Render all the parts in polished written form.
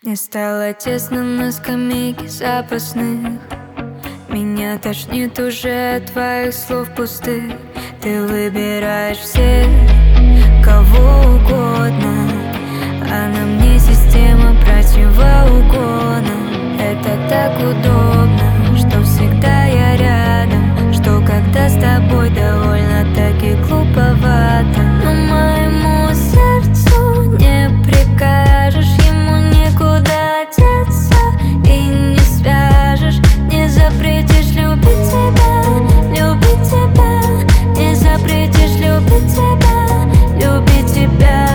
Мне стало тесно на скамейке запасных. Меня тошнит уже от твоих слов пустых. Ты выбираешь всех, кого угодно, а на мне система противоугона. Это так удобно, что всегда я рядом, что когда с тобой довольно-таки глуповато. Но моему сердцу не прикажешь, ему некуда деться и не свяжешь. Не запретишь любить тебя, любить тебя. Не запретишь любить тебя, любить тебя.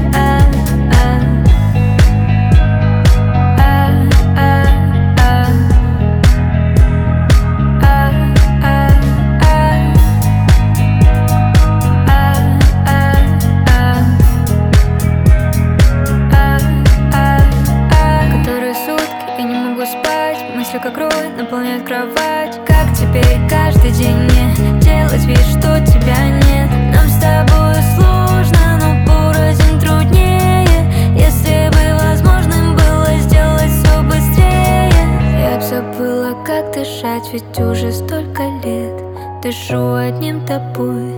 Мысли как рой наполняют кровать. Как теперь каждый день мне делать вид, что тебя нет? Нам с тобой сложно, но порознь труднее. Если бы возможным было сделать все быстрее, я б забыла, как дышать, ведь уже столько лет дышу одним тобой,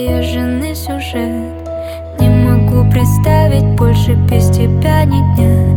заезженный сюжет. Не могу представить больше без тебя ни дня.